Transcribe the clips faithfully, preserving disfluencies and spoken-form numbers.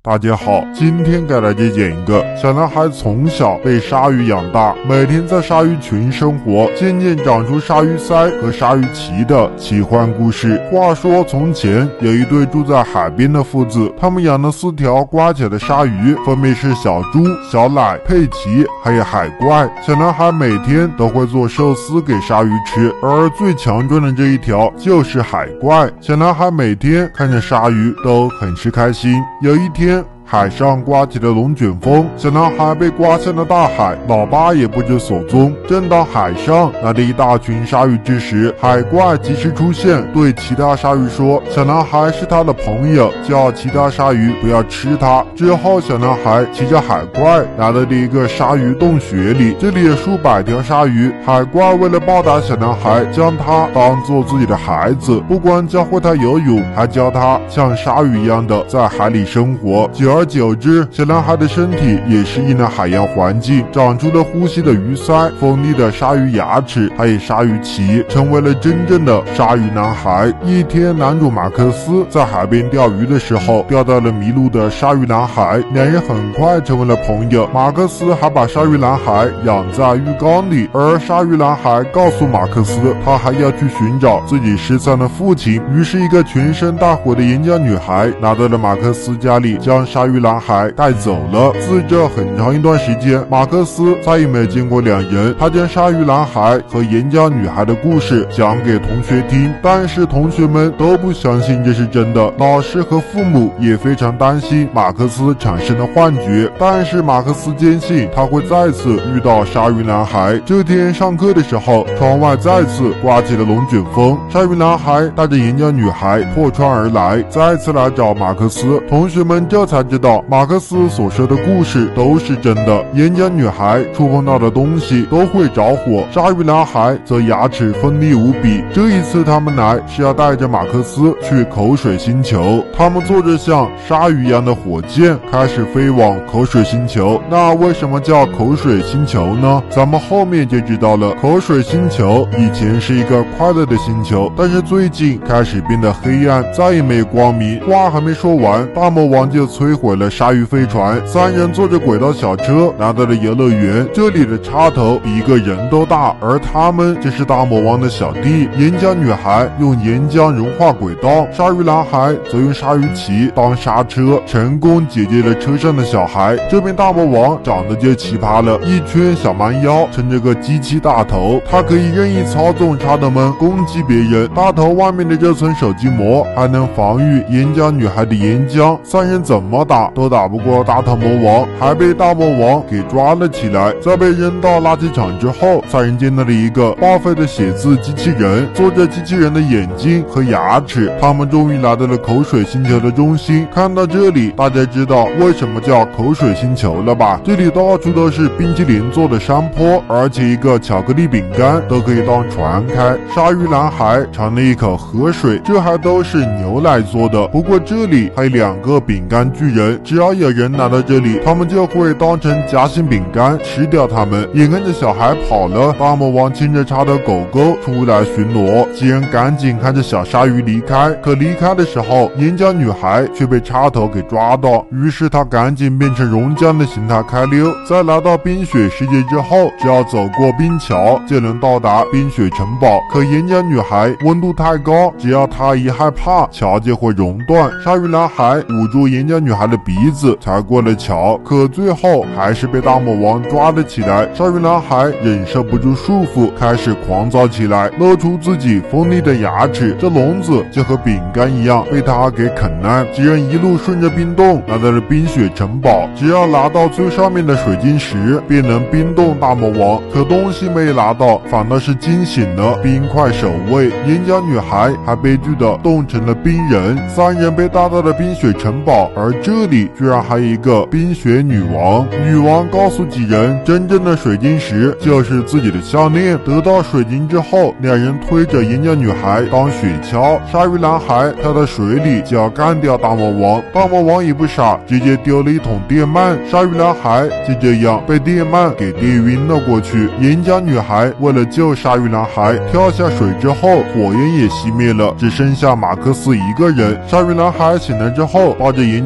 大家好，今天给大家讲一个小男孩从小被鲨鱼养大，每天在鲨鱼群生活，渐渐长出鲨鱼鳃和鲨鱼鳍的奇幻故事。话说从前有一对住在海边的父子，他们养了四条乖巧的鲨鱼，分别是小猪、小奶、佩奇还有海怪。小男孩每天都会做寿司给鲨鱼吃，而最强壮的这一条就是海怪。小男孩每天看着鲨鱼都很是开心。有一天，海上刮起了龙卷风，小男孩被刮向了大海，老爸也不知所踪。正当海上来了一大群鲨鱼之时，海怪及时出现，对其他鲨鱼说小男孩是他的朋友，叫其他鲨鱼不要吃他。之后小男孩骑着海怪来到了一个鲨鱼洞穴里，这里有数百条鲨鱼。海怪为了报答小男孩，将他当做自己的孩子，不光教会他游泳，还教他像鲨鱼一样的在海里生活。久而久之，小男孩的身体也适应了海洋环境，长出了呼吸的鱼鳃、锋利的鲨鱼牙齿，还有鲨鱼鳍，成为了真正的鲨鱼男孩。一天，男主马克思在海边钓鱼的时候，钓到了迷路的鲨鱼男孩，两人很快成为了朋友。马克思还把鲨鱼男孩养在浴缸里，而鲨鱼男孩告诉马克思，他还要去寻找自己失散的父亲。于是，一个全身大火的演讲女孩来到了马克思家里，将鲨鱼男孩带走了。自这很长一段时间，马克思再也没有见过两人。他将鲨鱼男孩和演讲女孩的故事讲给同学听，但是同学们都不相信这是真的。老师和父母也非常担心马克思产生了幻觉，但是马克思坚信他会再次遇到鲨鱼男孩。这天上课的时候，窗外再次刮起了龙卷风，鲨鱼男孩带着演讲女孩破窗而来，再次来找马克思。同学们这才知道马克思所说的故事都是真的，演讲女孩触碰到的东西都会着火，鲨鱼男孩则牙齿锋利无比。这一次他们来是要带着马克思去口水星球，他们坐着像鲨鱼一样的火箭开始飞往口水星球。那为什么叫口水星球呢？咱们后面就知道了。口水星球以前是一个快乐的星球，但是最近开始变得黑暗，再也没有光明。话还没说完，大魔王就摧毁了鲨鱼飞船，三人坐着轨道小车来到了游乐园。这里的插头比一个人都大，而他们就是大魔王的小弟。岩浆女孩用岩浆融化轨道，鲨鱼男孩则用鲨鱼鳍当刹车，成功解决了车上的小孩。这边大魔王长得就奇葩了，一圈小蛮腰，撑着个机器大头，他可以任意操纵插头们攻击别人。大头外面的这层手机膜还能防御岩浆女孩的岩浆，三人怎么打都打不过大头魔王，还被大魔王给抓了起来。在被扔到垃圾场之后，三人见到了一个报废的写字机器人，做着机器人的眼睛和牙齿。他们终于来到了口水星球的中心。看到这里，大家知道为什么叫口水星球了吧？这里到处都是冰淇淋做的山坡，而且一个巧克力饼干都可以当船开。鲨鱼男孩尝了一口河水，这还都是牛奶做的。不过这里还有两个饼干巨人，只要有人来到这里，他们就会当成夹心饼干吃掉他们。眼看着小孩跑了，大魔王牵着插的狗狗出来巡逻，几人赶紧看着小鲨鱼离开。可离开的时候，演讲女孩却被插头给抓到，于是她赶紧变成熔浆的形态开溜。在来到冰雪世界之后，只要走过冰桥就能到达冰雪城堡。可演讲女孩温度太高，只要她一害怕，桥就会熔断。鲨鱼男孩捂住演讲女孩的鼻子才过了桥，可最后还是被大魔王抓了起来。鲨鱼男孩忍受不住束缚，开始狂躁起来，露出自己锋利的牙齿，这笼子就和饼干一样被他给啃烂。几人一路顺着冰洞来到了冰雪城堡，只要拿到最上面的水晶石，便能冰冻大魔王。可东西没拿到，反倒是惊醒了冰块守卫。演讲女孩还悲剧的冻成了冰人，三人被带到了冰雪城堡，而这里居然还有一个冰雪女王。女王告诉几人，真正的水晶石就是自己的项链。得到水晶之后，两人推着演讲女孩当雪橇，鲨鱼男孩跳到水里就要干掉大魔王。大魔王也不傻，直接丢了一桶电鳗，鲨鱼男孩就这样被电鳗给电晕了过去。演讲女孩为了救鲨鱼男孩，跳下水之后，火焰也熄灭了，只剩下马克思一个人。鲨鱼男孩醒了之后，抱着演讲女孩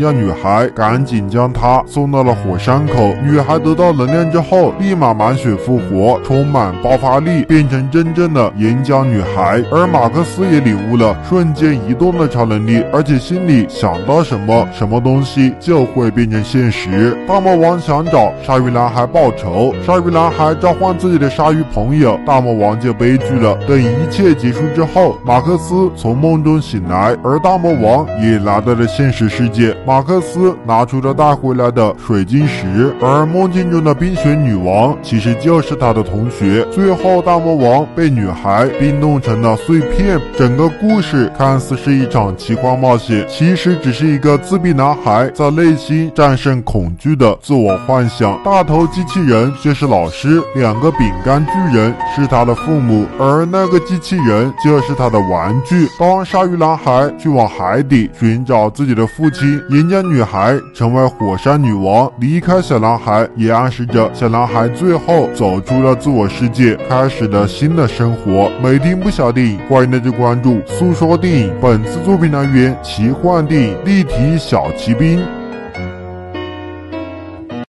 孩赶紧将他送到了火山口。女孩得到能量之后，立马满血复活，充满爆发力，变成真正的岩浆女孩。而马克思也领悟了瞬间移动的超能力，而且心里想到什么，什么东西就会变成现实。大魔王想找鲨鱼男孩报仇，鲨鱼男孩召唤自己的鲨鱼朋友，大魔王就悲剧了。等一切结束之后，马克思从梦中醒来，而大魔王也来到了现实世界。马克思拿出了带回来的水晶石，而梦境中的冰雪女王其实就是他的同学。最后大魔王被女孩冰冻成了碎片。整个故事看似是一场奇幻冒险，其实只是一个自闭男孩在内心战胜恐惧的自我幻想。大头机器人就是老师，两个饼干巨人是他的父母，而那个机器人就是他的玩具。当鲨鱼男孩去往海底寻找自己的父亲，岩浆女孩成为火山女王，离开小男孩，也暗示着小男孩最后走出了自我世界，开始了新的生活。每听不小电影，欢迎大家关注诉说电影。本次作品来源奇幻电影立体小骑兵。